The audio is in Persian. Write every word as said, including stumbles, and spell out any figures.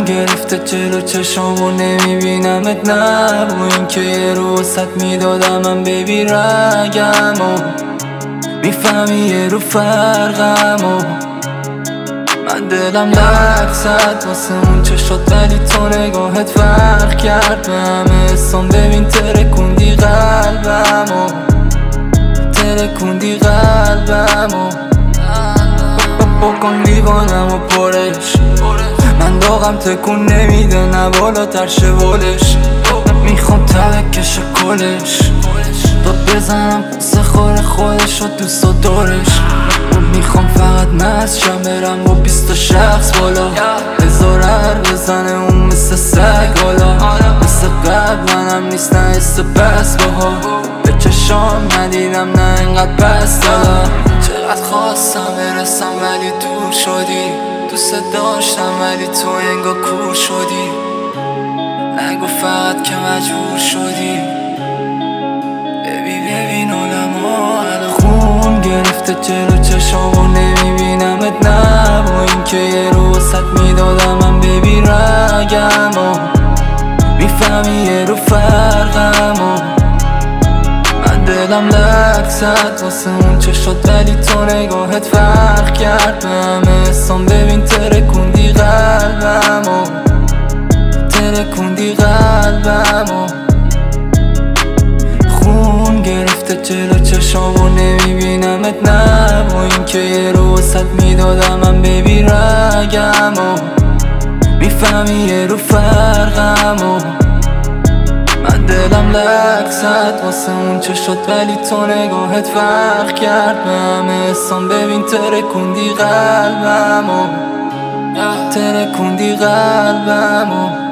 گرفته جلو چشام و نمیبینمت، نه با این که یه رو وسط میدادم من بیبی رگم و میفهمی یه رو فرقم و من دلم لرزد واسه اون چشات، ولی تو نگاهت فرق کرد به همه حسام. ببین ترکوندی قلبم و ترکوندی قلبم و بکن لیوانم و پرش، من داغم تکون نمیده نه بالاتر شولش. میخوام ترکش کلش داد بزنم سخور خودش و دوست و دارش. میخوام فقط مست شم برم با بیست شخص بالا، هزار هر بزنه اون مثل سگ حالا. مثل قبل منم نیست نه حس بس باها، به چشام ندیدم نه اینقدر بس دالا. چقدر خواستم برسم ولی دور شدی، دوست داشتم ولی تو انگار کور شدی. نگو فقط که مجبور شدی، ببین ببین آدم‌ها الان خون گرفته جلو چشام و نمیبینمت، نه با این که یه رو وسط میدادم من بیبی رگم و میفهمی یه رو فرقم و من دلم لرزد واسه اون چشات، ولی تو نگاهت فرق کرد به همه حسام. ببین ترکوندی قلبم و ترکوندی قلبم و خون گرفته جلو چشام و نمیبینمت، نه با این که یه رو وسط میدادم من بیبی رگم و میفهمی یه رو فرقم و من دلم لرزد واسه اون چشات، ولی تو نگاهت فرق کرد به همه حسام. ببین ترکوندی قلبم و ترکوندی قلبم و